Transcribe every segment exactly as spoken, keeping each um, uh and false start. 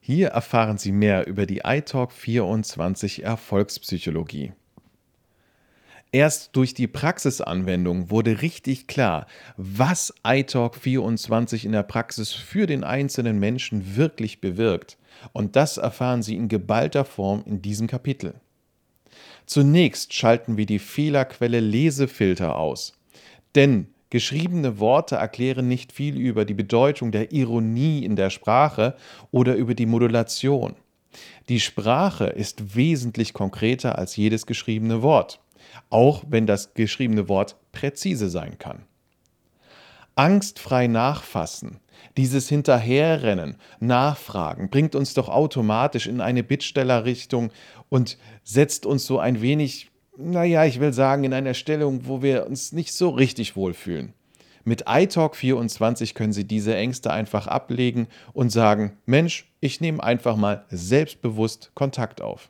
Hier erfahren Sie mehr über die iTalk vierundzwanzig Erfolgspsychologie. Erst durch die Praxisanwendung wurde richtig klar, was iTalk vierundzwanzig in der Praxis für den einzelnen Menschen wirklich bewirkt. Und das erfahren Sie in geballter Form in diesem Kapitel. Zunächst schalten wir die Fehlerquelle Lesefilter aus. Denn geschriebene Worte erklären nicht viel über die Bedeutung der Ironie in der Sprache oder über die Modulation. Die Sprache ist wesentlich konkreter als jedes geschriebene Wort, auch wenn das geschriebene Wort präzise sein kann. Angstfrei nachfassen, dieses Hinterherrennen, Nachfragen, bringt uns doch automatisch in eine Bittstellerrichtung und setzt uns so ein wenig, naja, ich will sagen, in einer Stellung, wo wir uns nicht so richtig wohlfühlen. Mit iTalk vierundzwanzig können Sie diese Ängste einfach ablegen und sagen, Mensch, ich nehme einfach mal selbstbewusst Kontakt auf.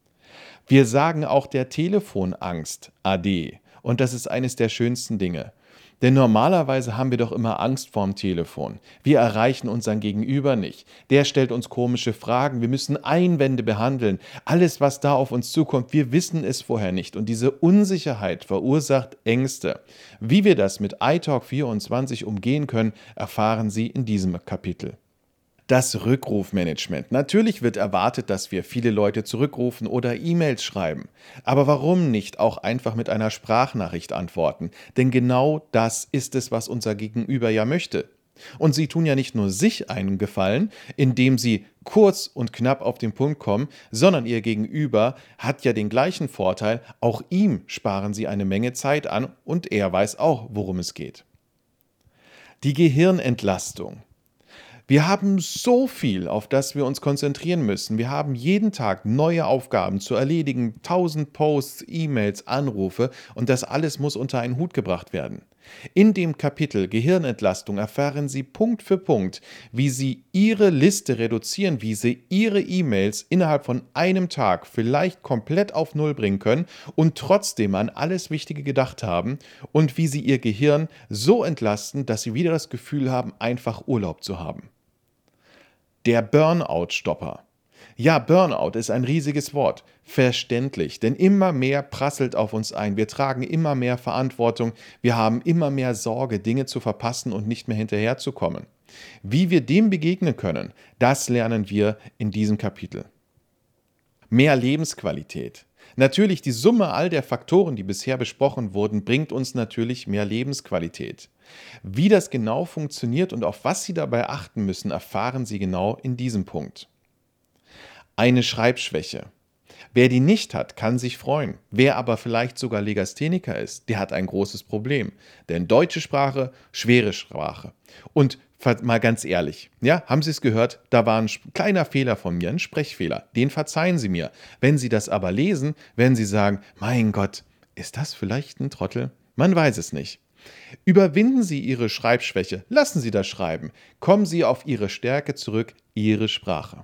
Wir sagen auch der Telefonangst Ade und das ist eines der schönsten Dinge. Denn normalerweise haben wir doch immer Angst vorm Telefon. Wir erreichen unseren Gegenüber nicht. Der stellt uns komische Fragen. Wir müssen Einwände behandeln. Alles, was da auf uns zukommt, wir wissen es vorher nicht. Und diese Unsicherheit verursacht Ängste. Wie wir das mit iTalk vierundzwanzig umgehen können, erfahren Sie in diesem Kapitel. Das Rückrufmanagement. Natürlich wird erwartet, dass wir viele Leute zurückrufen oder E-Mails schreiben. Aber warum nicht auch einfach mit einer Sprachnachricht antworten? Denn genau das ist es, was unser Gegenüber ja möchte. Und Sie tun ja nicht nur sich einen Gefallen, indem Sie kurz und knapp auf den Punkt kommen, sondern Ihr Gegenüber hat ja den gleichen Vorteil, auch ihm sparen Sie eine Menge Zeit an und er weiß auch, worum es geht. Die Gehirnentlastung. Wir haben so viel, auf das wir uns konzentrieren müssen. Wir haben jeden Tag neue Aufgaben zu erledigen, tausend Posts, E-Mails, Anrufe und das alles muss unter einen Hut gebracht werden. In dem Kapitel Gehirnentlastung erfahren Sie Punkt für Punkt, wie Sie Ihre Liste reduzieren, wie Sie Ihre E-Mails innerhalb von einem Tag vielleicht komplett auf Null bringen können und trotzdem an alles Wichtige gedacht haben und wie Sie Ihr Gehirn so entlasten, dass Sie wieder das Gefühl haben, einfach Urlaub zu haben. Der Burnout-Stopper. Ja, Burnout ist ein riesiges Wort. Verständlich, denn immer mehr prasselt auf uns ein. Wir tragen immer mehr Verantwortung. Wir haben immer mehr Sorge, Dinge zu verpassen und nicht mehr hinterherzukommen. Wie wir dem begegnen können, das lernen wir in diesem Kapitel. Mehr Lebensqualität. Natürlich, die Summe all der Faktoren, die bisher besprochen wurden, bringt uns natürlich mehr Lebensqualität. Wie das genau funktioniert und auf was Sie dabei achten müssen, erfahren Sie genau in diesem Punkt. Eine Schreibschwäche. Wer die nicht hat, kann sich freuen. Wer aber vielleicht sogar Legastheniker ist, der hat ein großes Problem. Denn deutsche Sprache, schwere Sprache. Und mal ganz ehrlich, ja, haben Sie es gehört? Da war ein kleiner Fehler von mir, ein Sprechfehler. Den verzeihen Sie mir. Wenn Sie das aber lesen, werden Sie sagen, mein Gott, ist das vielleicht ein Trottel? Man weiß es nicht. Überwinden Sie Ihre Schreibschwäche, lassen Sie das Schreiben. Kommen Sie auf Ihre Stärke zurück, Ihre Sprache.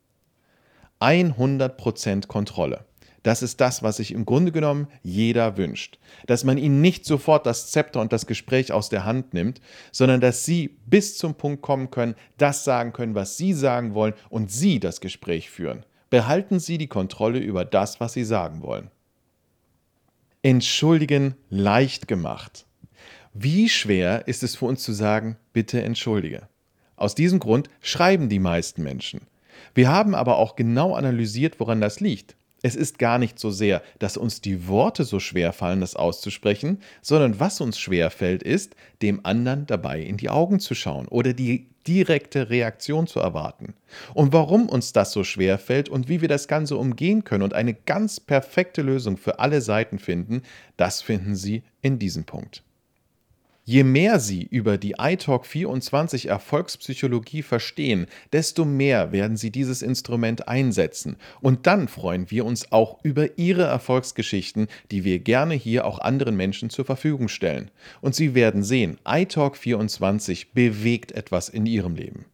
hundert Prozent Kontrolle. Das ist das, was sich im Grunde genommen jeder wünscht. Dass man ihnen nicht sofort das Zepter und das Gespräch aus der Hand nimmt, sondern dass sie bis zum Punkt kommen können, das sagen können, was sie sagen wollen und sie das Gespräch führen. Behalten Sie die Kontrolle über das, was Sie sagen wollen. Entschuldigen leicht gemacht. Wie schwer ist es für uns zu sagen, bitte entschuldige? Aus diesem Grund schreiben die meisten Menschen. Wir haben aber auch genau analysiert, woran das liegt. Es ist gar nicht so sehr, dass uns die Worte so schwer fallen, das auszusprechen, sondern was uns schwer fällt, ist, dem anderen dabei in die Augen zu schauen oder die direkte Reaktion zu erwarten. Und warum uns das so schwer fällt und wie wir das Ganze umgehen können und eine ganz perfekte Lösung für alle Seiten finden, das finden Sie in diesem Punkt. Je mehr Sie über die iTalk vierundzwanzig Erfolgspsychologie verstehen, desto mehr werden Sie dieses Instrument einsetzen. Und dann freuen wir uns auch über Ihre Erfolgsgeschichten, die wir gerne hier auch anderen Menschen zur Verfügung stellen. Und Sie werden sehen, iTalk vierundzwanzig bewegt etwas in Ihrem Leben.